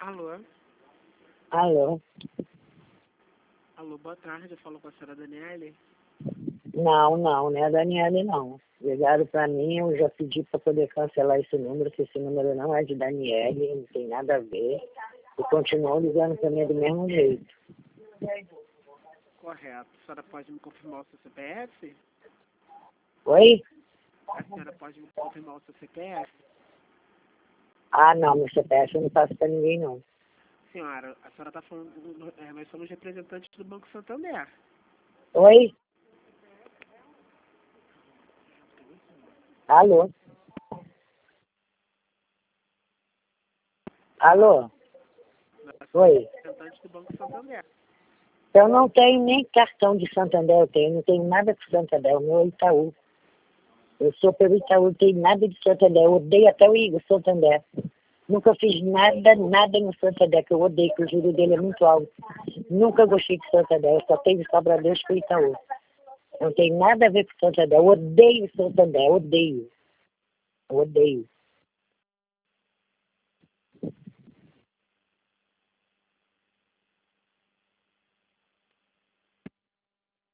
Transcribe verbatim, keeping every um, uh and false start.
Alô? Alô? Alô, boa tarde. Eu falo com a senhora Daniele. Não, não, não é a Daniele, não. Ligaram pra mim, eu já pedi pra poder cancelar esse número, que esse número não é de Daniele, não tem nada a ver. E continuam ligando pra mim do mesmo jeito. Correto. A senhora pode me confirmar o seu C P F? Oi? A senhora pode me confirmar o seu C P F? Ah, não, meu C P F eu não passo pra ninguém, não. Senhora, a senhora está falando... É, nós somos representantes do Banco Santander. Oi? Alô? Alô? Nós somos Oi? representantes do Banco Santander. Eu não tenho nem cartão de Santander, eu tenho, não tenho nada com Santander, o meu é Itaú. Eu sou pelo Itaú, não tenho nada de Santander, eu odeio até o Igor Santander. Nunca fiz nada, nada no Santander, que eu odeio, que o juro dele é muito alto. Nunca gostei de Santander, eu só tenho só para Deus com o Itaú. Não tem nada a ver com Santander, eu odeio Santander, odeio. Eu odeio.